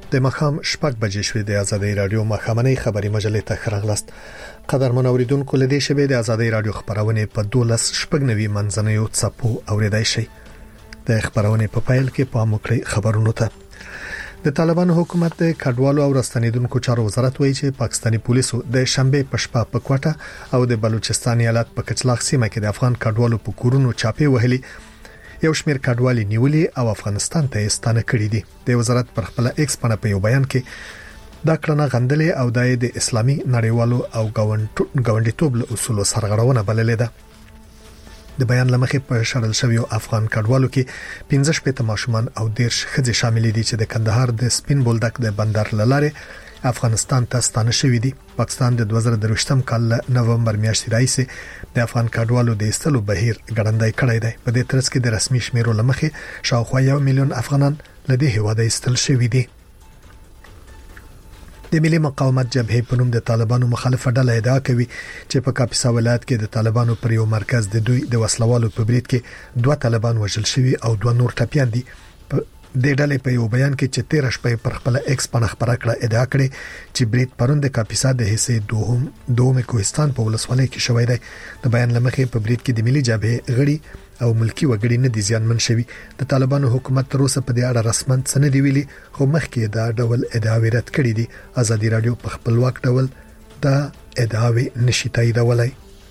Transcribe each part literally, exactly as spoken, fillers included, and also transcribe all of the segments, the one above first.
د مخام شپږ بجې شوې د آزادۍ رادیو مخامنۍ خبري مجلې ته خرغلست. قدرمن اوریدونکو لدې شبې د آزادۍ رادیو خبرونه په دولس شپږ نوي منځنیو څپو اوریدای شي. د خبرونه په فایل کې پام وکړئ. خبرونه ته د طالبان حکومت د کډوالو او راستنیدونکو چارو وزارت وایي چې پاکستاني پولیسو د شنبه په شپه په کوټه او د بلوچستان ایالت په کچلاغ سیمه کې د افغان کډوالو په کورونو چاپی وهلي یو شمېر کډوالي نیولي او افغانستان ته ستانه کړي دي. د وزارت پر خپل ایکس باندې په یو بیان کې دا کړنه غندلې او د اسلامي نړیوالو او غونډیتوب له اصولو سرغړونه بللې ده. د بیان لمخې په شړل شویو افغان کډوالو کې پنځه شپږ ماشومان او دیرش ښځې شامل دي چې د کندهار د سپین بولدک د بندر لاره افغانستان ته ستانه شوې دي. پاکستان د دوه زره درویشتم کال نومبر میاشتې راځي د افغان کډوالو د استلو بهیر ګړندای کړی دی. په دې ترڅ کې د رسمي شمیرو لمخې شاوخوا یو میلیون افغانان لدې هواده استل شوي دي. د ملي مقاومت جبهه په نوم د طالبانو مخالفه ډله ادعا کوي چې په کاپیسا ولایت کې د طالبانو پر یو مرکز د دوی د وسلوالو په برید کې دوه طالبان وژل شوي او دوه نور ټپيان دي. د ډلې په یو بیان کې چې تیر شپه پر خپل ایکس باندې خبره کړه ادعا کړې چې برید پروند د کاپیسا د حصے دوهم دومه کوهستان په ولسوالۍ کې شوې ده. د بیان لمخې په برید کې د ملي جبهه غړي او ملکی وګړي نه دي زیانمن شوي. د طالبانو حکومت تر اوسه په دې اړه رسمن څه نه دی ویلي، خو مخکې دا ډول ادعاوې رد کړې دي. ازادي رادیو په خپلواک ډول دا ادعاوې نشي تاییدولای.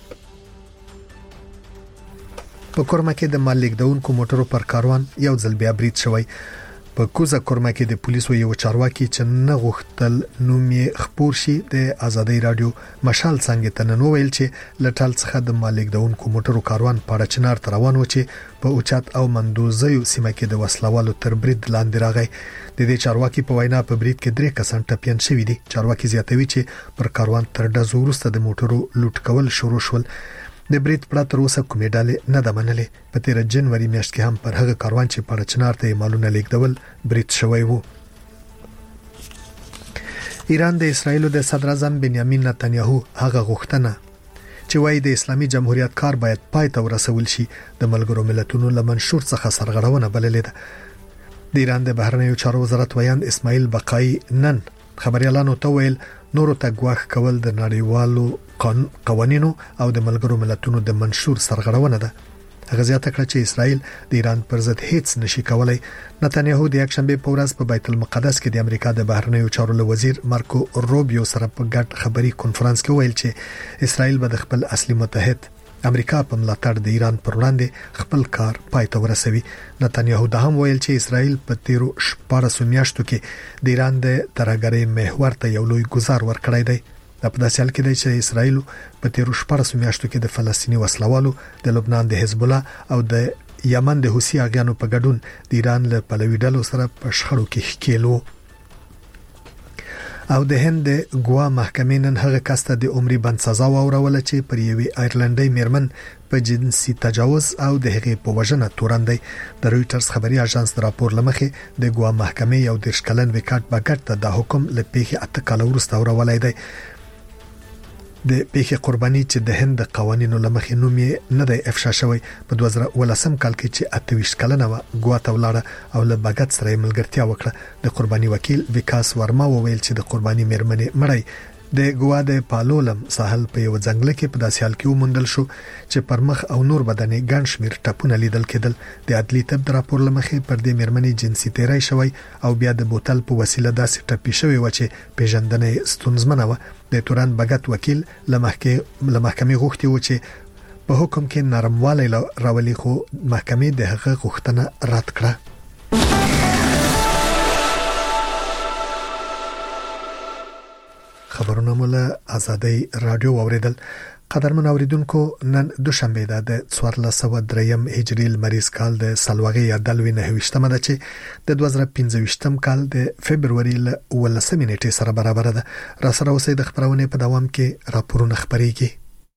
په کورما کې د مال لیکدونکو موټرو پر کاروان یو ځل بیا برید شوی. په کوزه کورما کې د پولیسو یو چارواکي چې نه غوښتل نوم یې خبر شي د آزادۍ رادیو مشال څنګه تننو ویل چې لټال څخه د مال لیکدونکو موټرو کاروان پاړه چنار تر روان و چې په اوچات او مندوزیو سیمه کې د وسلوالو تر برید لاندې راغی. د دې چارواکي په وینا په برید کې درې کسان ټپيان شوي دي. چارواکي زیاتوي چې پر کاروان تر ډزو وروسته د موټرو لوټ کول شروع شول. د برید پړه تر اوسه کومې ډلې نه ده منلې. په تیر جنوري میاشت کې هم پر هغه کاروان چې په چنار ته مالونه لیکدول برید شوی وو. ایران د اسرایل د صدر اعظم بنیامین نتنیاهو هغه غوښتنه چې وایي د اسلامي جمهوریت کار باید پای ته ورسول شي د ملګرو ملتونو له منشور څخه سرغړونه بللې ده. د ایران د بهرنیو چارو وزارت ویاند اسماعیل بقای نن خبريالانو ته ویل نورو ته غواخ کول د نړیوالو قوانینو او د ملګرو ملتونو د منشور سرغړونه ده. هغه زیاته کړه چې اسرائیل د ایران پر ضد هیڅ نشي کولای. نتنیاهو د یک شنبه په ورځ په بیت المقدس کې د امریکا د بهرنیو چارو وزیر مارکو روبیو سره په ګډ خبري کانفرنس کې ویل چې اسرائیل به د خپل اصلي متحد امریکا په ملاتړ د ایران پر وړاندې خپل کار پای ته ورسوي. نتنیاهو د هم ویل چې اسرائیل په تیرو شپږ میاشتو کې د ایران د ترهګرۍ محور ته یو لوی گزار ورکړی دی. په داسې حال کې دی چې اسرائیل په تیرو شپږ میاشتو کې د فلسطیني وسلوالو د لبنان د حزب الله او د یمن د حوثي اغیانو په ګډون د ایران له پلوي ډلو سره په شخړو کې ښکېلو. او د هند ګوا محکمې نن هغه کس ته د عمري بند سزا واوروله چې پر یوې آیرلندۍ میرمن په جنسي تجاوز او د هغې په وژنه تورندې. د رويټرز خبري اژانس د راپور لمخې د ګوا محکمې یو دیرش کلن وکټ بغټ ته د حکم له پیښې اته کال وروسته اورولای دی. د پیښې قرباني چې د هند قوانینو لمخې نوم یې نه دی افشا شوی. په دوه زره ولسم کال کې چې اته ویشت کلنه و ګوا ته ولاړه او له بغټ سره ملګرتیا وکړه. د قرباني وکیل وکاس ورما وویل چې د قرباني میرمنې مړی د ګوا د پالولم ساحل په یو ځنګل کې په داسې حال کې وموندل شو چې پر مخ او نور بدنې ګڼ شمیر ټپونه لیدل کېدل. د عدلي طب د راپور لمخې پر دې میرمنې جنسي تیری شوی او بیا د بوتل په وسیله داسې ټپي شوی و چې پیژندنه ستونزمنه و. د توران بغټ وکیل لمحکمې غوښتي و چې په حکم کې نرموالی راولي، خو محکمې د هغه غوښتنه رد کړه. خبرونه مولا آزادۍ رادیو اوریدل. قدرمن اوریدونکو، نن دوشنبه ده د څوارلس سوه دریم هجري لمریز کال د سلواغې یا دلوي نهویشتمه ده چې د دوه زره پنځه ویشتم کال د فبرवरी ل ولسمې نیټې سره برابر ده. را سره اوسې د خبرونه په دوام کې راپورونه خبريږي.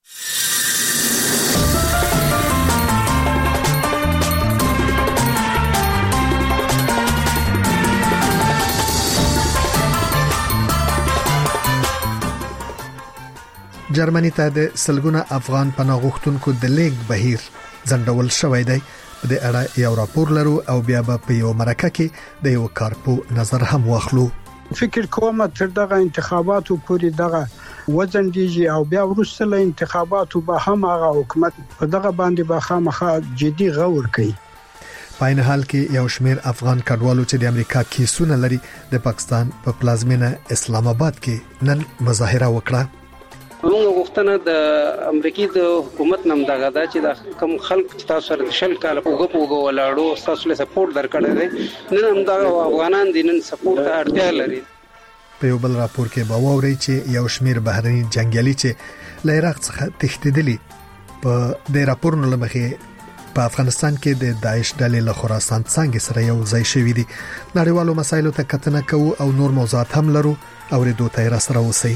جرمني ته د سلګونه افغان پناه غوښتونکو د لیګ بهیر ځنډول شوی دی. په دې اړه یو راپور لرو او بیا به په یو مرکه کې د یو کارپو نظر هم واخلو. فکر کوم تر دغه انتخاباتو پورې دغه وزن دیږي او بیا وروسته له انتخاباتو به هم هغه حکومت په دغه باندې به خامخا جدي غور کوي. په عین حال کې یو شمېر افغان کډوالو چې د امریکا کیسونه لري د پاکستان په پلازمینه اسلام آباد کې نن مظاهره وکړه. موږ غوښتنه د امریکای د حکومت نم دغه دا چې د کم خلک تاسو سره شل کال پوګه پوګه ولاړو تاسو له سپورټ درکړی دی نن هم دا افغانان دي نن سپورټ ته اړتیا لري. په یو بل راپور کې به واوري چې یو شمېر بهرني جنگیالي چې له عراق څخه تښتېدلي په د راپورونو لمخې په افغانستان کې د داعش ډلې له خراسان څنګه سره یو ځای شوې دي. نړیوالو مسایلو ته کتنه کوو او نور موضوعات هم لرو او ردو ته را سره اوسئ.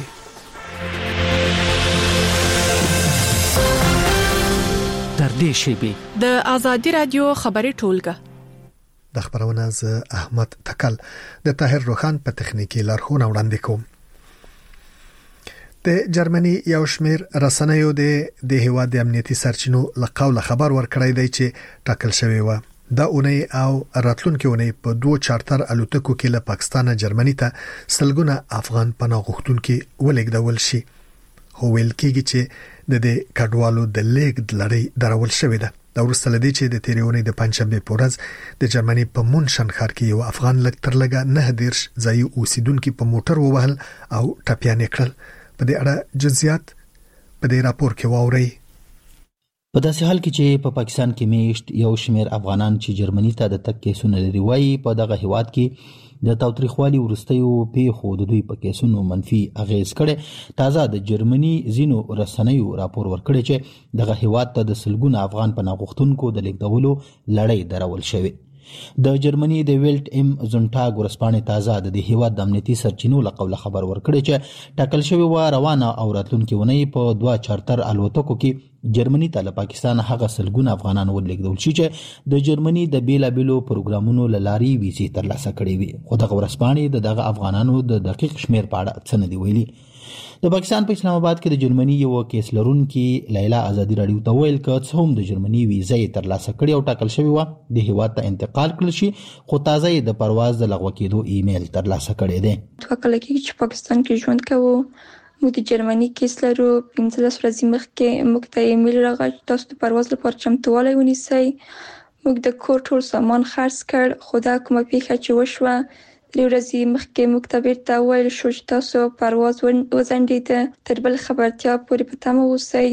تر دې شیبې د آزادي رادیو خبري ټولګه د خبرونه ز احمد تکل د طاهر روخان په تخنیکی لارښوونه وړاندې کوم. د جرمني یو شمېر رسنیو د د هیواد د امنیتي سرچینو لقاو خبر ورکړی دی چې ټاکل شوی و دا اونۍ او راتلونکي اونۍ په دوه چارتر الوتکو کې له پاکستان جرمني ته سلګونه افغان پناه غوښتونکو ولېږدول شي. هو ویل کېږي چې د دې کډوالو د لیږد لړۍ درول شوې ده. دا ورسته لدی چې د تیریونې د پنځشنبه په ورځ د جرمني په مونشن ښار کې یو افغان لږ تر لږه نه دیرش ځای اوسیدونکو په موټر ووهل او ټپيان کړل. په دې اړه جزئیات په دې راپور کې واوري. په داسې حال کې چې په پا پاکستان کې میشت یو شمېر افغانان چې جرمني ته د تک کیسونه لري وایي په دغه هیواد کې د تاوتریخوالي ورستیو پیښو د دوی په کیسونو منفي اغیز کړي. تازه د جرمني زینو رسنیو راپور ورکړي چې دغه هیواد ته د سلګونه افغان پناه غوښتونکو د لیږدولو لړۍ درول شوې. د جرمني د ویلټ ام زونټاګ ورسپانې تازه د هیواد د امنیتي سرچینو لقوله خبر ورکړي چې ټاکل شوی و روانه او راتلونکي ونې په دوه چارتر الوتکو کې جرمني ته له پاکستان هغه سلګونه افغانان ولېږدول شي چې د جرمني د بیلابیلو پروګرامونو لاري ویزې ترلاسه کړې وي. خو دغه ورسپانې د دغه افغانانو د دقیق شمیر په اړه څه نه دی ویلي. د پاکستان په اسلام آباد کې د جرمني یو کیس لرونکي لیلا آزادي رادیو ته ویل چې څوم د جرمني ویزې ترلاسه کړې او ټاکل شوی و د هیواد ته انتقال کړل شي خو تازه د پرواز د لغوه کېدو ایمیل ترلاسه کړی دی. ټاکل کېږي چې پاکستان کې ژوند کوو موږ د جرمني کیس لرو پنځلس ورځې مخکې موږ ته ایمیل راغی تاسو د پرواز لپاره چمتووالی ونیسئ. موږ د کور ټول سامان خرڅ کړ خو دا کومه پیښه چې وشوه درې ورځې مخکې موږ ته بیرته وویل شو چې تاسو پرواز وځنډېده تر بل خبرتیا پورې په تمه اوسئ.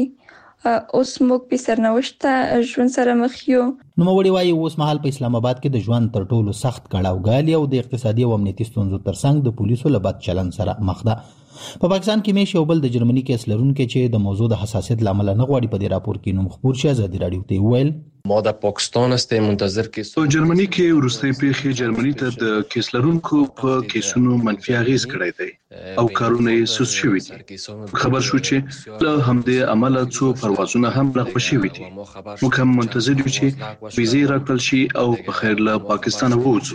اوس موږ په سرنوشته ژوند سره مخ یو. نوموړي وايي اوس مهال په اسلام آباد کې د ژوند تر ټولو سخت کړهوګالي او د اقتصادي او امنیتي ستونزو ترڅنګ د پولیسو له بد چلن سره مخ ده. په پاکستان کې مې یو بل د جرمني کیس لرونکي چې د موضوع د حساسیت لامل نه غواړي په دې راپور کې نوم خبر شي آزادي رادیو ته ویل ما د پاکستان است منتظر کې په جرمني کې ورستۍ پیښې جرمني ته د کیس لرونکو په کیسونو منفي اغیز کړی دی او کارونه یې سوس شوي دي. خبر شو چې له همدې عمله څو پروازونه هم لغوه شوي دي. موږ هم منتظر یو چې ویزې راکړل شي او په خیر له پاکستان ووځو.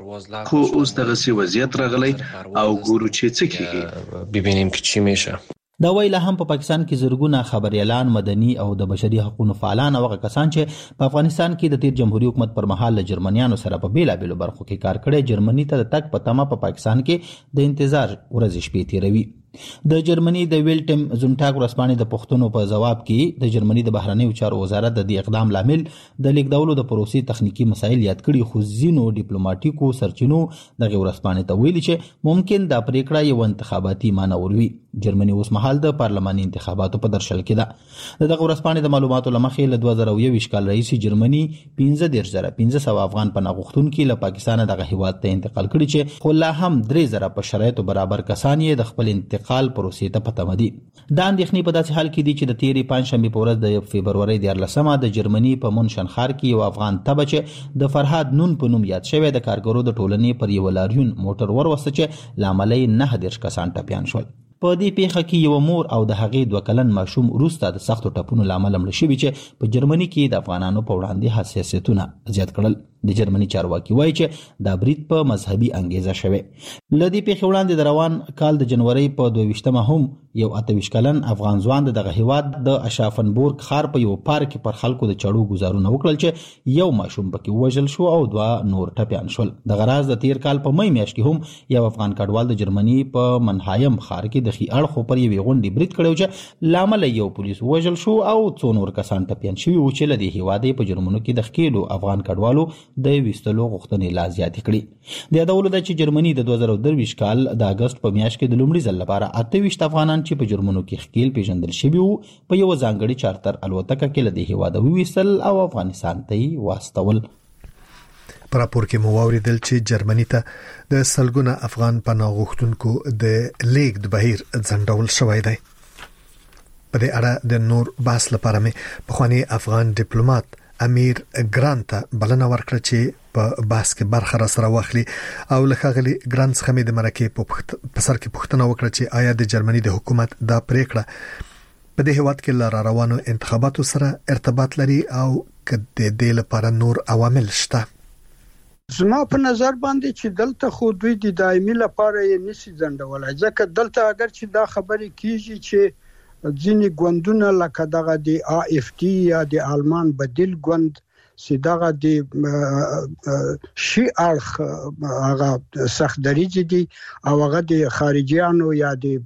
خو اوس دغه سي وضعیت راغلی او ګورو چې څه کیږي. ببینیم که چی میشه. دا ویله هم په پا پاکستان کې زرګونه خبريالان مدني او د بشري حقوقو فعالان او کسان چې په افغانستان کې د تیر جمهوریت حکومت پر مهال له جرمنیانو سره په بیلابیلو برخو کې کار کړی جرمني ته د تک په تمه په پا پاکستان کې د انتظار ورځې شپې تیروي. د جرمني د ویلټم زونټاګ ورسپانې د پښتنو په جواب کې د جرمني د بهرنیو چارو وزارت د دې اقدام لامل د لیکدولو د پروسې تخنیکی مسایل یاد کړي خو ځینو ډیپلوماټیکو سرچینو دغه ورسپانې ته ویلي چې ممکن دا پریکړه یو انتخاباتي معنی وروي. جرمني اوس مهال د پارلماني انتخاباتو په درشل کې ده. دغه ورسپانې د معلوماتو لمخې له دوه زره یو کال رئیس جرمني پنځه دېرش زره پنځه سوه افغان پناه غوښتونکي له پاکستان دغه هیواد ته انتقال کړي چې خو لا هم درې زره په شرایطو برابر کسان یې د خپل انتقال پروسې ته پته مدي. دا اندېښنې په داسې حال کې دي چې د تیرې پنځشنبې په ورځ د فبرورۍ دیارلسمه د جرمني په مونشن ښار کې یو افغان تبه چې د فرهاد نون په نوم یاد شوی د کارګرو د ټولنې پر یو لاریون موټر وروسته چې له امله یې نهه دېرش کسان ټپیان شول. په دې پیښه کې یو مور او د هغې دوه کلن ماشوم وروسته د سختو ټپونو له امله مړه شوي چې په جرمني کې د افغانانو په وړاندې حساسیتونه زیات کړل. د جرمني چارواکي وایي چې دا برید په مذهبي انګیزه شوی. لدی په خوړاندې د روان کال د جنوري په دوه ویشتمه هم یو اتویش کلن افغان ځوان دغه هیواد د اشافنبورګ ښار په یو پارک پر خلکو د چړو گزارونه وکړل چې یو ماشوم پکې وژل شو او دوه نور ټپيان شول. د غراز د تیر کال په مې میاشت کې هم یو افغان کډوال د جرمني په منهایم ښار کې د خي اړخو پر یوې غونډې برید کړو چې لامل یو پولیس وژل شو او څو نور کسان ټپيان شوي و چې لدی هیواد په جرمنو کې د خېلو افغان کډوالو د وستلو غوښتنې لا زیات کړي. د یادولو د چې جرمني د دوه زره درویشت کال د اگست په میاشت کې د لومړي ځل لپاره اته ویشت افغانان چې په جرمنو کې خېل پیژندل شوي وو په یو ځانګړي چارتر الوتکه کې لدی هیواد وویستل او افغانستان ته واستول. په راپور کې مو واوریدل چې جرمني ته د سلګونه افغان پناه غوښتونکو د لیګ د بهیر ځنډول شوی دی. په دې اړه د نور بحث لپاره مې پخوانی افغان ډیپلوماټ امیر ګرانت بلنه ورکړه چې په بحث کې برخه را سره واخلي او لخغلی ګرانت څخه مې د مرکه په سر کې پوښتنه وکړه چې آیا د جرمني د حکومت دا پریکړه په دې هیواد کې لار روانو انتخاباتو سره ارتباط لري او کله د دې لپاره نور عوامل شته. زما په نظر باندې چې دلته خو دوی د دایمي لپاره یې نشي ځنډولای ځکه دلته اگر چې دا خبرې کیږي چې ځینې ګوندونه لکه دغه د ا اف ټي یا د آلمان بدیل ګوند چې دغه د شي اړخ هغه سخت دریجه دي او هغه د خارجيانو یا د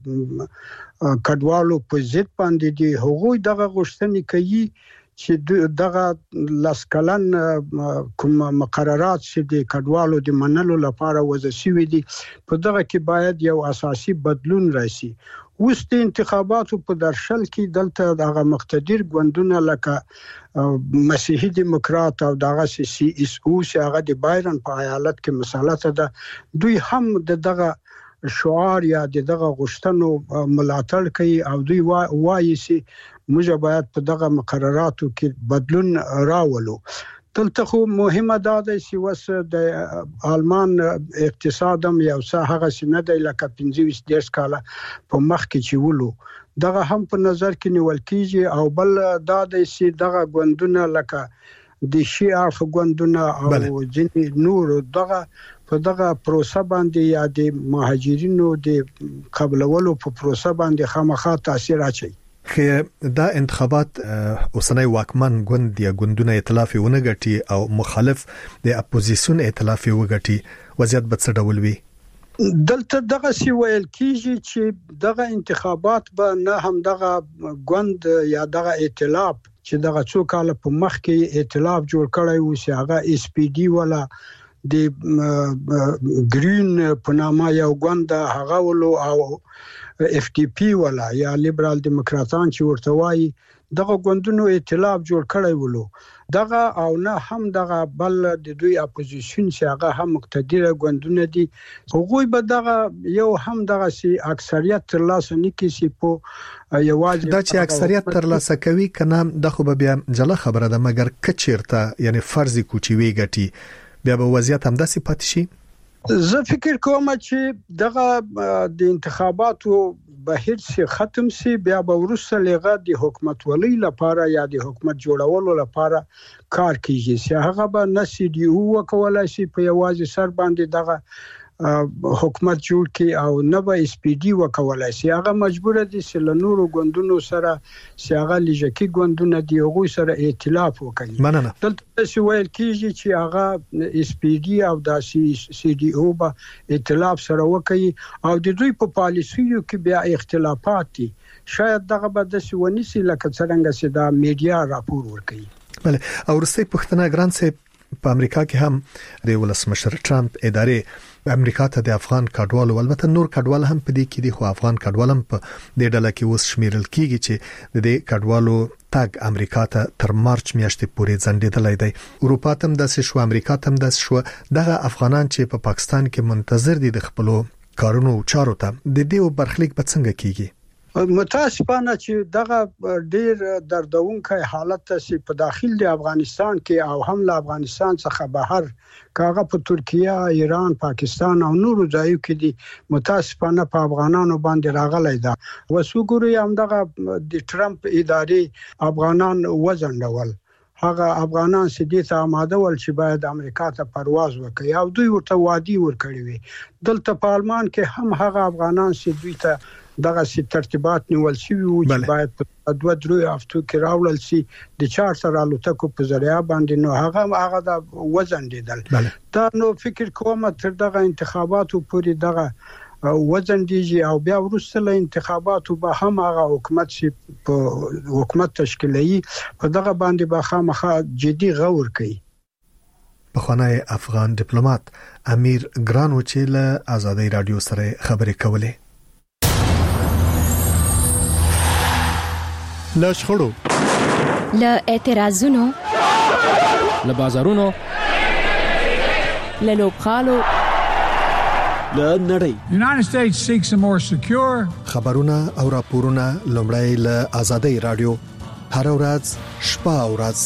کډوالو په ضد باندې دي هغوی دغه غوښتنې کوي چې دغه لاسکلن کوم مقررات چې د کډوالو د منلو لپاره وضع شوي دي په دغه کې باید یو اساسي بدلون راشي. اوس د انتخاباتو په درشل کې دلته دغه مقتدر ګوندونه لکه مسیحي دیموکرات او دغه سی اس او چې هغه د بایرن په ایالت کې مسالته ده دوی هم دغه شعار یا دغه غوښتنو ملاتړ کوي او دوی وایي چې موږ باید په دغه مقرراتو کې بدلون راولو. دلته خو مهمه ده چې وس د آلمان اقتصاد هم یو څه هغه سینه دی لکه پنځه ویشت دیرش کاله په مخ کې چې ولو دغه هم په نظر کې نیول کیږي او بل دا چې دغه ګوندونه لکه د شیعه ګوندونه او ځینې نور دغه په دغه پروسه باندې یا د مهاجرینو د قبلولو په پروسه باندې خامخا تاثیر اچي. که دا انتخابات اوسنۍ واکمن ګوند یا ګوندونه ائتلاف ونه ګټي او مخالف د اپوزیسیون ائتلاف وګټي وضعیت به څه ډول وي؟ دلته دغه سی ویل کیږي چې دغه انتخابات به نه هم دغه ګوند یا دغه ائتلاف چې دغه څو کال په مخ کې ائتلاف جوړ کړی و چې هغه اس پی ډي ولا د گرین په نامه یو ګوند هغه ولو او اف ټي پی ولا یا لیبرال دیموکراتان چې ورته وایي دغه ګوندونو ائتلاف جوړ کړی ولو دغه او نه هم دغه بل د دوی اپوزیشن چې هغه هم مقتدره ګوندونه دي هغوی به دغه یو هم دغه سي اکثریت تر لاسه نکي سي په یوازې دا چې اکثریت تر لاسه کوي کنه د خو بیا جله خبره ده مګر کچیرته یعنی فرض کوچی وی ګټي بیا به وضعیت هم داسې پاتې شي. زه فکر کوم چې دغه د انتخاباتو بهیر سي ختم سي بیا به ورسره لغه د حکومت ولې لپاره یا د حکومت جوړولو لپاره کار کیږي چې هغه به نسي دی او کولای شي په یوازې سر باندې دغه حکومت جوړ کی او نه به اس پی ډي وکولای شي هغه مجبور دي چې له نورو ګوندونو سره چې هغه لږکي ګوندونه دی هغه سره ائتلاف وکړي. مننه. دلته څه ویل کیږي چې هغه اس پی ډي او د سی ډي او به ائتلاف سره وکړي او د دوی په پالیسیو کې بیا اختلافات دي شاید دغه به د سونیسي لکه څنګه چې دا میډیا راپور ورکړي. بله او رسې پښتنه ګران سه په امریکا کې هم د ولسمشر ټرمپ ادارې امریکا ته د افغان کډوالو البته نور کډوال هم په دې کې دي خو افغان کډوال هم په دې ډله کې اوس شمیرل کیږي چې د دې کډوالو تاګ امریکا ته تر مارچ میاشتې پورې ځنډېدلای دی. اروپا ته هم داسې شو امریکا ته هم داسې شو دغه افغانان چې په پاکستان کې منتظر دي د خپل کارونو چارو ته د دې برخلیک په څنګه کیږي؟ متاسفانه چې دغه ډیر دردونکې حالت چې په داخل د افغانستان کې او هم له افغانستان څخه بهر کاغه په ترکیه، ایران، پاکستان او نورو ځایو کې دي متاسفانه په افغانانو باندې راغلی ده. وسوګوري هم دغه د ټرمپ ادارې افغانان وزندول هغه افغانان سدي ته آماده ول چې باید امریکا ته پرواز وکړي او دوی ورته وادي ورکړي وي. دلته په آلمان کې هم هغه افغانان سدي ته دغه سي ترتیبات نیول شوی وو چې باید په دوه درو هفتو کې راوړل شي د چارټر الوتکو په ذریعہ باندې. نو هغه هغه د وزن دیدل دا نو فکر کوم تر دغه انتخاباتو پورې دغه وزن دیږي او بیا وروسته له انتخاباتو به هم هغه حکومت شي په حکومت تشکیلي په دغه باندې به خامخا جدي غور کوي. بخوانای افغان ډیپلوماټ امیر ګرانو چې له آزادۍ رادیو سره خبرې کولې. له شخړو له اعتراضونو له بازارونو له لوبخالو له نړۍ United States seeks a more secure خبرونه او راپورونه لومړی له آزادۍ رادیو هر ورځ شپه او ورځ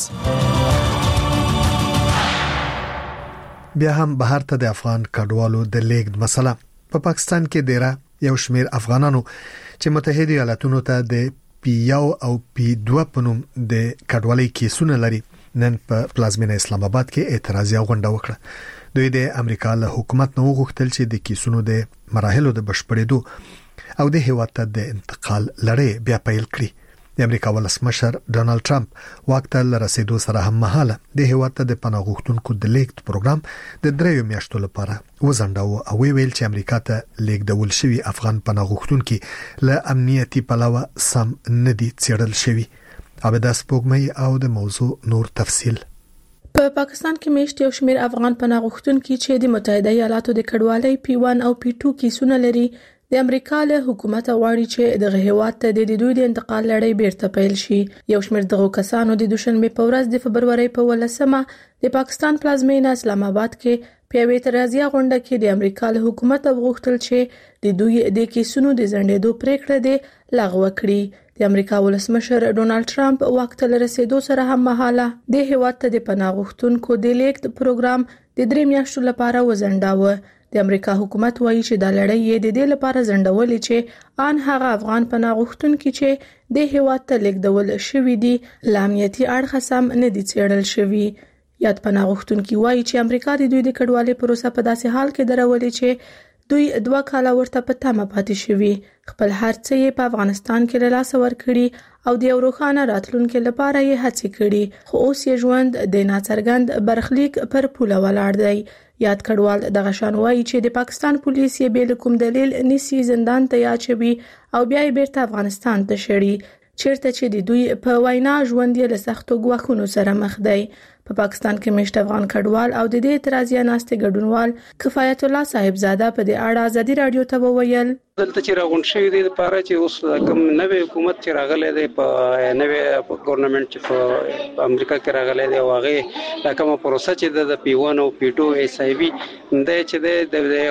بیا هم بهر ته د افغان کډوالو د لیږد مسله په پا پاکستان کې ډیره یو شمیر افغانانو چې متحده ایالاتونو ته د پی یو او پی دوه پنوم د کډوالۍ کیسونه لري نن په پلازمینه اسلام آباد کې اعتراضي غونډه وکړه. دوی د امریکا له حکومت نو غوښتل چې د کیسونو د مراحلو د بشپړېدو او د هیواد ته د انتقال لړۍ بیا پیل کړي. د امریکا ولسمشر ډونالد ټرمپ وخت له رسیدو سره هم مهاله د هیواد ته د پناه غوښتونکو د لیږد پروګرام د دریو میاشتو لپاره وزنډاو او ویل چې امریکا ته لیږدول شوی افغان پناه غوښتونکي له امنیتي پلوه سم ندي څېړل شوی. عبدالله سپوږمۍ او د موضوع نور تفصیل. په پا پاکستان کې میشت یو شمیر افغان پناه غوښتونکي چې د متحده ایالاتو د کډوالۍ پی ون او پی ټو کیسونه لري د امریکا له حکومت غواړي چې دغه هیواد ته د دوی د انتقال لړۍ بیرته پیل شي. یو شمیر دغه کسانو د دوشنبه په ورځ د فبرवरी په ولسمه د پاکستان پلازمینه اسلام آباد کې په یوه اعتراضي غونډه کې د امریکا له حکومت غوښتل چې د دوی د کیسونو د ځنډېدو پریکړه د لغوه کړي. د امریکا ولسمشر ډونالد ټرمپ وخت له رسیدو سره هم مهاله د هیواد ته د پناه غوښتونکو د لیږد پروګرام د درې میاشتو لپاره وزنډاوه. د امریکا حکومت وایي چې د لړۍ یې د دې لپاره زندولې چې ان هغه افغان پناه غوښتونکي چې د هیواد ته لیږدول شوی دي لامنیتي اړخ سم نه دي څېړل شوی. یاد پناه غوښتونکي وایي چې امریکا د دوی د کډوالۍ پروسه په داسې حال کې درولې چې دوی دوه کاله ورته په تمه پاتې شوي. خپل هر څه یې په افغانستان کې له لاسه ورکړي او د یو روښانه راتلونکي لپاره یې هڅې کړي، خو اوس یې ژوند د ناڅرګند برخلیک پر پوله ولاړ دی. یاد کډوال دغه شان وایي چې د پاکستان پولیس یې بې له کوم دلیل نیسي زندان ته اچوي او بیا یې بیرته افغانستان ته شړي، چیرته چې د دوی په وینا ژوند یې له سختو ګواښونو سره مخ دی. په پاکستان کې مشت افغان کډوال او د دې اعتراضي ناستې ګډونوال کفایت الله صاحبزاده په دې اړه آزادي رادیو ته وویل دلته چې راغون شوی دی لپاره چې اوس کوم نوې حکومت چې راغلی دی په نوې ګورنمنت چې په امریکا کې راغلی دی او هغه د کوم پروسه چې د پی ون او پی ټو ایس ای وی د چې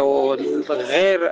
د غیر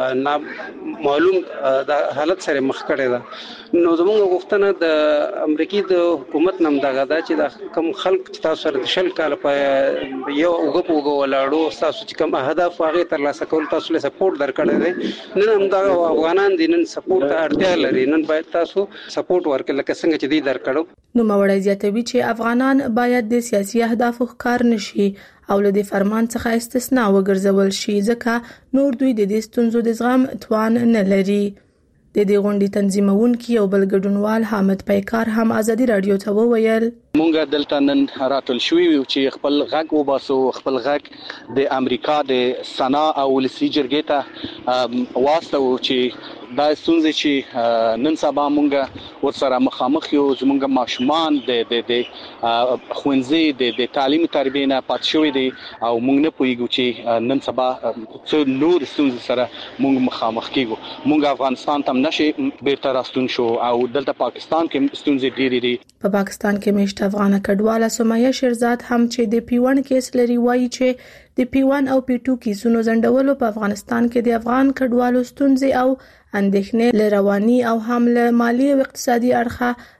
معلوم د حالت سره مخ کړی دا. نو زموږ غوښتنه د امریکای د حکومت نم دغه دا چې د کوم خلک تاسو سره د شل کال په یو وګپ وګ ولاړو تاسو چې کوم اهداف هغه تر لاسه کول تاسو له سپورټ درکړی دی. نن هم دا افغانان دي نن سپورټ ته اړتیا لري، نن باید تاسو سپورټ ورکړئ لکه څنګه چې دی درکړو. نو موړی زیاتوي چې افغانان باید د سیاسي اهدافو ښکار نشي او له دې فرمان څخه استثناء وګرځول شي ځکه نور دوی د دې ستونزو د زغم توان نه لري. د دې غونډې تنظیمونکي او بل ګډونوال حامد پیکار هم آزادي رادیو ته وویل مونږ دلته نن راتل شوي یو چې خپل غږ وباسو، خپل غږ د امریکا د سنا او ولسي جرګې ته واسطه و چې دا ستونزې چې نن سبا مونږ ورسره مخامخ یو زمونږ ماشومان د د د خوندزي د د تعلیم تربیه نه پات شوی دي او مونږ نه پوهیږو چې نن سبا څو نور ستونزې سره مونږ مخامخ کیږو. مونږ افغانستان ته نشي بیرته راستون شو او دلته پاکستان کې ستونزې ډېرې دي. په پاکستان کې مشت افغان کډواله سمیه شیرزاد هم چې د پی ون کیس لري وایي چې د پی ون او پی ټو کیسونو زندولو په افغانستان کې د افغان کډوالو ستونزې او اندېښنې له رواني او هم له مالی او اقتصادي اړخه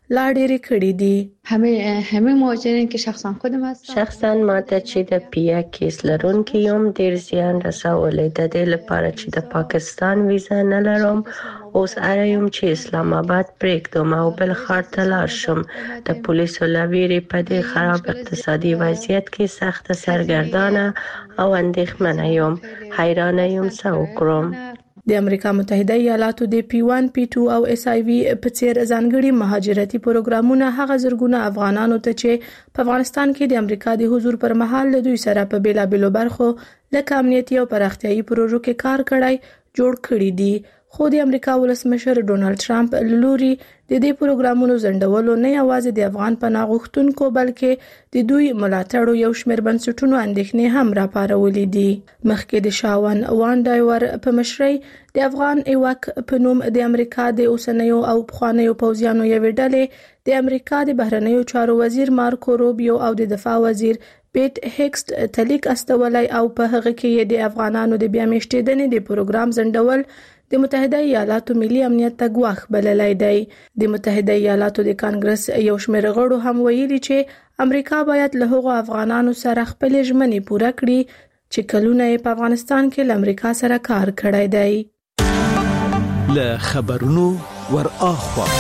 لا ډېرې کړې دي. همه همه مهاجرین که شخصا خودم هستم شخصا ما ته چې د پیا کیس لرونکي یم ډېر زیان رسولی د دې لپاره چې د پاکستان ویزا نه لرم. اوس اړ یم چې اسلام آباد پرېږدم او بل ښار ته لاړ شم. د پولیسو له ویرې په دې خراب اقتصادي وضعیت کې سخته سرګردانه او اندېښمنه یم. حیرانه یم څه وکړم. د امریکا متحده ایالاتو د پی ون پی ټو او اس آی وی په څیر ځانګړي مهاجرتي پروګرامونه هغه زرګونه افغانانو ته چې په افغانستان کې د امریکا د حضور پر مهال له دوی سره په بیلابېلو برخو لکه امنیتي او پراختیايي پروژو کې کار کړی جوړ کړی دي. خو د امریکا ولسمشر ډونالد ټرمپ لوري د دې پروګرامونو ځنډولو نه یوازې د افغان پناه غوښتونکو بلکې د دوی ملاتړو یو شمېر بنسټونو اندېښنې هم راپارولې دي. مخکې د شاون وان ډایور په مشرۍ د افغان ایواک په نوم د امریکا د اوسنیو او پخوانیو پوځیانو یوې ډلې د امریکا د بهرنیو چارو وزیر مارکو روبیو او د دفاع وزیر پیټ هیکسټ تلیک استولای او په هغه کې د افغانانو د بیا میشتېدنې د پروګرام ځنډول د متحده ایالاتو ملي امنیت ته ګواښ بللی دی. د متحده ایالاتو د کانګرس یو شمېر غړو هم ویلي چې امریکا باید له هغو افغانانو سره خپل ژمنې پوره کړي چې کلونه یې په افغانستان کې له امریکا سره کار کړی دی. له خبرونو ور اخوا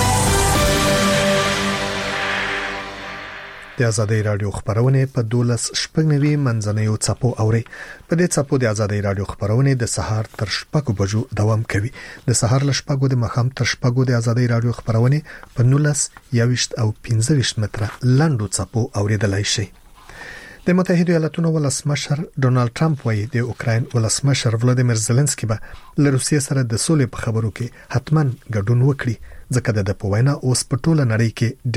د آزادۍ رادیو خبرونه په دولس شپږنوي منځنیو څپو اوري. په دې څپو د آزادۍ رادیو خبرونه د سهار تر شپږو بجو دوام کوي. د سهار ل شپږو د مخام تر شپږو د آزادۍ رادیو خبرونه په نولس یويشت او پنځه ویشت متره لاندو څپو اوریدلای شي. د متحده ایالاتونو ولسمشر ډونالد ټرمپ وایي د اوکراین ولسمشر ولادیمیر زيلنسکي به له روسیې سره د سولې په خبرو کې حتماً ګډون وکړي ځکه د په وینا اوس په ټوله نړۍ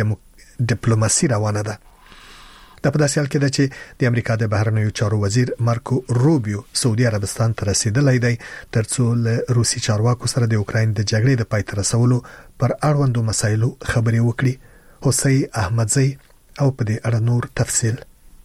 کې ډیپلوماسي روانه ده. د په داسې حال کې ده چې د امریکا د بهرنیو چارو وزیر مارکو روبیو سعودي عربستان ته رسیدلی دی ترڅو له روسي چارواکو سره د اوکراین د جګړې د پای ته رسولو پر اړوندو مسایلو خبرې وکړي. حسین احمدزی او په دې اړه نور تفصیل.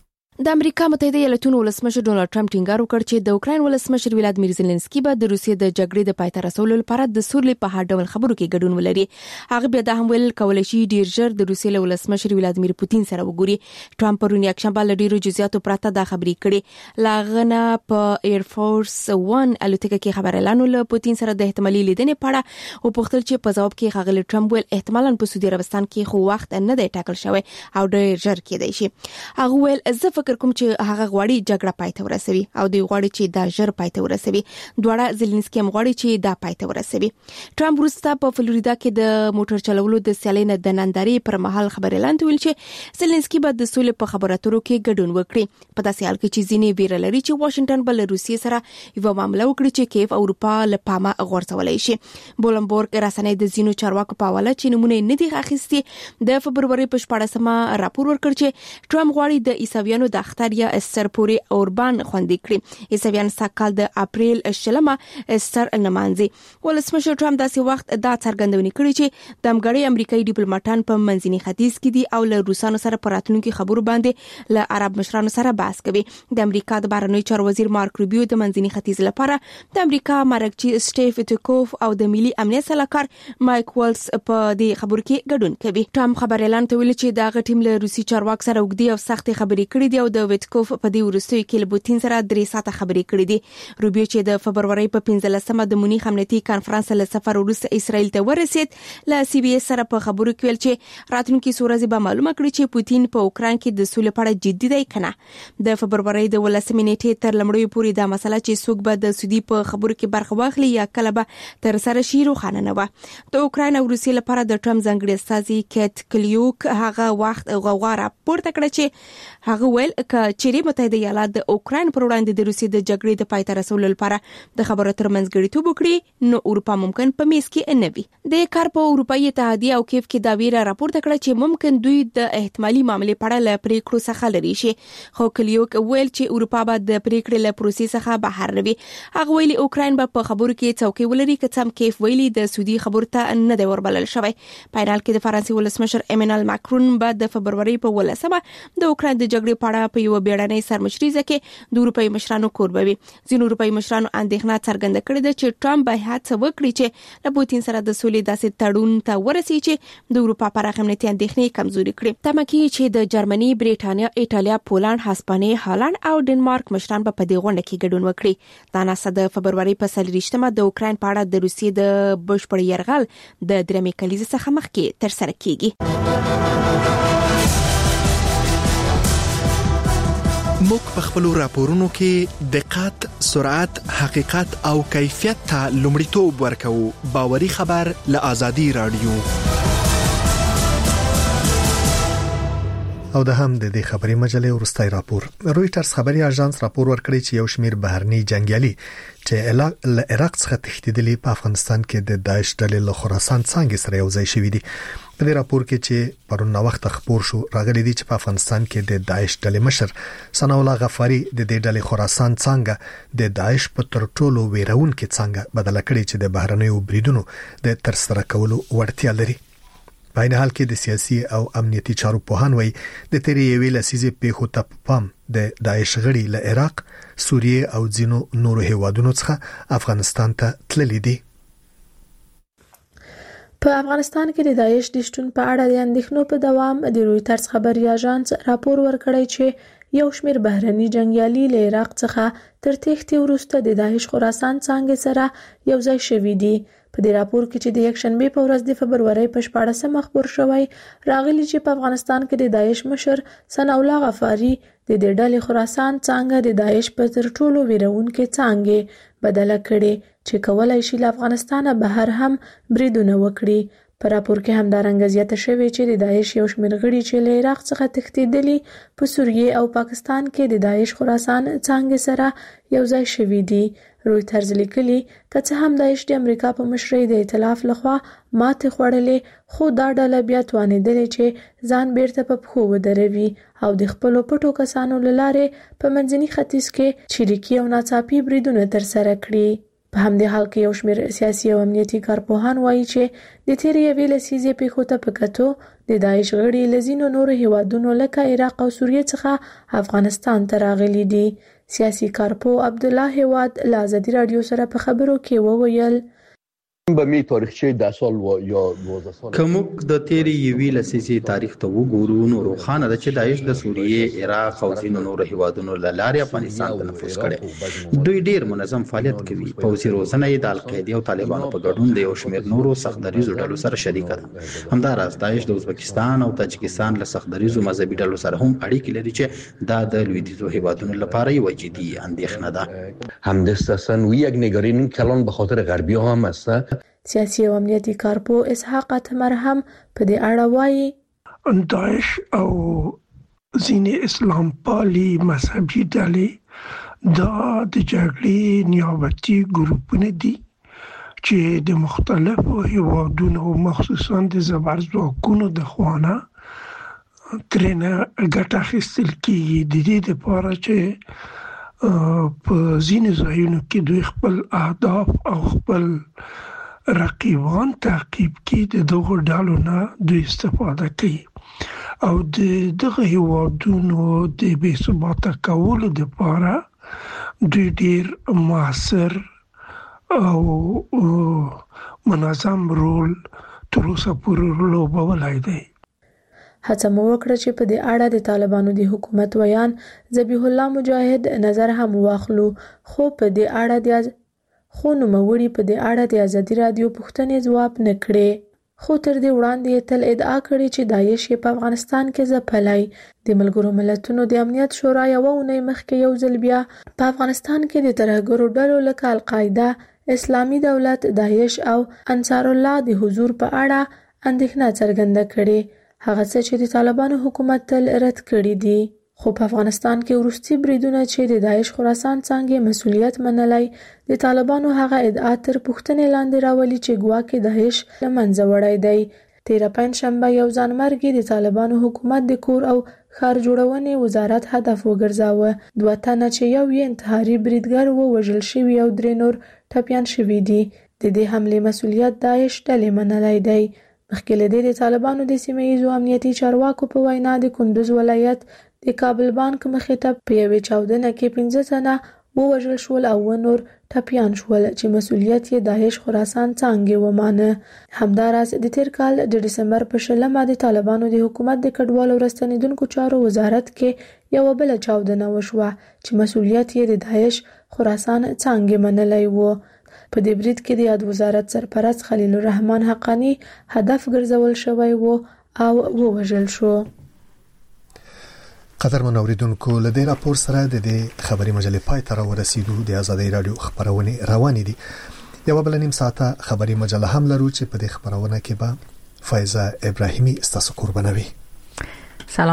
د امریکا متحده ایالاتونو ولسمشر ډونالد ټرمپ ټینګار وکړ چې د اوکراین ولسمشر ولادیمیر زيلنسکي به د روسیې د جګړې د پای ته رسولو لپاره د سولې په هر ډول خبرو کې ګډون ولري. هغه بیا د هم ویل کولای شي ډیر ژر د روسیې له ولسمشر ولادیمیر پوتین سره وګوري. ټرمپ پرون یکشنبه له ډیرو جزئیاتو پرته دا خبرې کړې. لاغنه په ایر فورس ون الوتکه کې خبر اعلان له پوتین سره د احتمالي لیدنې پاړه او پوښتل چې په ځواب کې هغه ټرمپ ویل احتمالاً په سعودي عربستان کې خو وخت نه دی ټاکل شوی او ډیر ژر کېدای شي. هغه ویل زه فکر کوم چې هغه غواړي جګړه پای ته ورسوي او دوی غواړي چې دا ژر پای ته ورسوي. دواړه زيلنسکي هم غواړي چې دا پای ته ورسوي. ټرمپ وروسته په فلوریدا کې د موټر چلولو د سیالۍ نه د نندارې پر مهال خبر اعلان ویل چې زيلنسکي به د سولې په خبرو اترو کې ګډون وکړي. په داسې حال کې چې ځینې ویره لري چې واشنگټن به له روسیې سره یو معاملې وکړي چې کیف اروپا له پامه غورځولای شي. بولنبورګ رسنۍ د زینو چارواکو په حواله چې نمونه نه دي اخیستي د فبرवरी په شپاړسمه راپور ورکړ چې ټرمپ غواړي د عیسویانو د اختر یا سرپوري اوربان خوندې کړي. عیسویان ساکال د اپریل شلمه سر نمانځي. ولسمشر ټرمپ داسې وخت دا څرګندونې کړې چې د امګړې امریکایي ډیپلوماټان په منځني ختیځ کې دي او له روسانو سره په راتلونکو خبرو باندې له عرب مشرانو سره بحث کوي. د امریکا د بهرنیو چارو وزیر مارک روبیو د منځني ختیځ لپاره د امریکا مرکزی سټیف ویټکوف او د ملي امنیت سلاکار مایک والز په دې خبرو کې ګډون کوي. ټرمپ خبر اعلان ته ویل چې دا غټیم له روسي چارواک سره وګړي او سختي خبرې کړې دي او د ویټکوف په دې ورستوي کې له پوتین سره درې ساعته خبرې کړې دي. روبیو چې د فبرवरी په پنځلسمه د مونیخ امنیتي کانفرنس له سفر وروسته اسرائیل ته ورسید له سی بي اس سره په خبرو کې ویل چې راتلونکي سورزي به معلومه کړي چې پوتین په اوکران کې د سولې په اړه جدي دی کنه. د فبرवरी د ولسمې نیټه تر لمړی پورې دا مسله چې څوک به د سودي په خبرو کې برخه واخلي یا کله به تر سره شي روښانه نه و. د اوکران او روسیې لپاره د ټرمپ ځانګړي استازي کیت کلیوک هغه وخت غوغا راپورته کړ چې هغه ویل ک چيري متحده ایالات د اوکران پر وړاندې د روسیې د جګړې د پای ته رسولو لپاره د خبرو ترمنځ غړیتوب وکړي نو اروپا ممکن په میس کې نه وي. د کار په اروپאי اتحادیه او کیف کې دا ویره راپورته کړه چې ممکن دوی د احتمالي معاملې په اړه له پریکړو څخه لري شي. خو کلیوک ویل چې اروپا به د پریکړې له پروسې څخه بهر وي. هغه ویلي اوکران به په خبرو کې څوکۍ ولري که څم کیف ویلي د سعودي خبرو ته نه دی وربلل شوی. په حال کې د فرانسې ولسمشر ایمانوئل ماکرون به د فبرवरी په ولسمه د اوکران د جګړې په اړه په یو بیړنۍ سرمشريزه کې د اروپאי مشرانو کوربوي. ځینو اروپאי مشرانو اندېښنه څرګنده کړې ده چې ټرمپ به هڅه وکړي چې له پوتین سره د سولې داسې تړون ته ورسي چې د اروپا پراخ امنیتي اندېښنې کمزوري کړي. تمه کوي چې د جرمني، بریټانیا، ایټالیا، پولند، هسپانیې، هالند او ډنمارک مشران په دې غونډه کې ګډون وکړي. دا ناسا د فبرवरी په څلوېښتمه د اوکراین په اړه د روسیې د بشپړ یرغل د درېمې کلیزې څخه مخکې ترسره کیږي. موږ په خپل راپورونو کې دقت، سرعت، حقیقت او کیفیت ته لومړیتوب ورکوو. باوري خبر له آزادي رادیو. او د هم د دې خبري مجلې ورستای راپور. رويټرز خبري اژانس راپور ورکړی چې یو شمیر بهرني جنگیالي چې له عراق څخه تښتیدلي په افغانستان کې د داعش ډلې له خراسان څنګه سره یو ځای شوي دي. په دې راپور کې چې پرون وخت خبر شو راغلي دي چې په افغانستان کې د داعش ډلې مشر ثنا الله غفاری د دې ډلې خراسان څنګه د داعش په ترټولو ویرون کې څنګه بدل کړي چې د بهرنیو بریدونو د ترسره کولو ورتیا لري. په عین حال کې د سیاسي او امنیتي چارو پوهان وایي د تیری یوې لسیزې پیښو ته پام د داعش غړي له عراق، سوریه او ځینو نورو هیوادونو څخه افغانستان ته تللي دي. په افغانستان کې د داعش د شتون په اړه د اندېښنو په دوام د رويټرز خبري اژانس راپور ورکړی چې یو شمیر بهرني جنگیالي له عراق څخه تر تېښتې وروسته د داعش خراسان څنګه سره یو ځای شوي دي. په دې راپور کې چې د یکشنبه په ورځ د فبرवरी په شپاړسمه خبر شوی راغلی چې په افغانستان کې د داعش مشر ثنا الله غفاری د دې ډلې خراسان څنګه د داعش په ترټولو ویرونکو څنګه بدل کړي چې کولای شي له افغانستانه بهر هم بریدونه وکړي. په راپور کې هم دا رنګ زیاته شوی چې د داعش یو شمېر غړي چې له عراق څخه تښتېدلي په سوریه او پاکستان کې د داعش خراسان څنګه سره یو ځای شوي دي. رويټرز لیکلي که څه هم داعش د امریکا په مشرۍ د ائتلاف لخوا ماته خوړلې، خو دا ډله بیا توانېدلې چې ځان بیرته په پښو ودروي او د خپل پټو کسانو لاره په منځني ختیځ کې چریکي او ناڅاپي بریدونه ترسره کړي. په همدې حال کې یو شمېر سیاسي او امنیتي کارپوهان وایي چې د تیری یوې لسیزې پیښو ته په کتو د داعش غړي له ځینو نورو هیوادونو لکه عراق او سوریه څخه افغانستان ته راغلي دي. سیاسي کارپو عبدالله هواد له آزادي رادیو سره په خبرو کې وویل به می تاریخچه ده سال و یا دوازده سال کوم د تیری یوې لسیزې تاریخ ته وګورو نو روخانه د چې داعش د سوریه، عراق او ځینو نورو هیوادونو له لارې افغانستان ته نفوذ کړي. دوی ډیر منظم فعالیت کوي. پوځي روزنه یې د القاعده او طالبانو په ګډون د یو شمېر نورو سختدریزو ډلو سره شریک ده. همداراز داعش د ازبکستان او تاجکستان له سختدریزو مذهبي ډلو سره هم اړیکې لري چې دا د لویدیځو هیوادونو لپاره یو جدي اندېښنه ده. همدستن و یک نگرانی کلان به خاطر غربی ها هم است. سیاسي او امنیتي کارپو اسحاق اتمر هم په دې اړه وایي داعش او ځینې اسلام پالي مذهبي ډلې دا د جګړې نیابتي ګروپونه دي چې د مختلفو هیوادونو مخصوصا د زبر ځواکونو د خوانه ترنه ګټه اخیستل کیږي د دې لپاره چې په ځینې ځایونو کې دوی خپل اهداف او خپل رقیبان تعقیب کی د دغه ډالو نه دوی استفاده کوي او د دغه هیوادونو د بې ثباته کولو لپاره دوی ډیر موثر او منظم رول تر اوسه پورې لوبولی دی. هڅه مو وکړه چې په دې اړه د طالبانو د حکومت ویان ذبیح الله مجاهد نظر هم واخلو، خو په دې اړه د خو نوموړي په دې اړه د آزادي رادیو پوښتنې ځواب نه کړې. خو تر دې وړاندې یې تل ادعا کړې چې داعش یې په افغانستان کې ځپلی. د ملګرو ملتونو د امنیت شورا یوه اونۍ مخکې یو ځل بیا په افغانستان کې د ترهګرو ډلو لکه القاعده، اسلامي دولت، داعش او انصار الله د حضور په اړه اندېښنه څرګنده کړې، هغه څه چې د طالبانو حکومت تل رد کړي دي. خو په افغانستان کې وروستي بریدونه چې د داعش خراسان څنګه مسؤلیت منلای د طالبانو هغه ادعا تر پوښتنې لاندې راولي چې ګواکې داعش له منځه وړی دی. تیره پنجشنبه یو ځانمرګي د طالبانو حکومت د کور او ښار جوړونې وزارت هدف وګرځاوه. دوه تنه چې یو یې انتحاري بریدګر ووژل شوي او درې نور ټپیان شوي دي. د دې حملې مسؤلیت داعش ډلې منلی دی. مخکې له دې د طالبانو د سیمه ییزو امنیتي چارواکو په وینا د کندوز ولایت د کابل بانک مخې ته په یوې چاودنه کې پنځه تنه ووژل شول او نور ټپیان شول چې مسؤلیت یې داعش خراسان څانګې ومانه. همداراز د تیر کال د ډسمبر په شلمه د طالبانو د حکومت د کډوالو راستنیدونکو چارو وزارت کې یو بل چاودنه وشوه چې مسؤلیت یې د داعش خراسان څانګې منلای وو. په دې برید کې د یاد وزارت سرپرست خلیل الرحمن حقانی هدف ګرځول شوی وو او ووژل شو. قدرمن اوریدونکو له دې راپور سره د دې خبري مجلې پای ته ورسیدو. د آزادۍ رادیو خبرونه روانې دي. یو بل نیم ساعته خبري مجله هم لرو چې په دې خبرونه کې به فایزه ابراهیمي ستاسو قربانوي.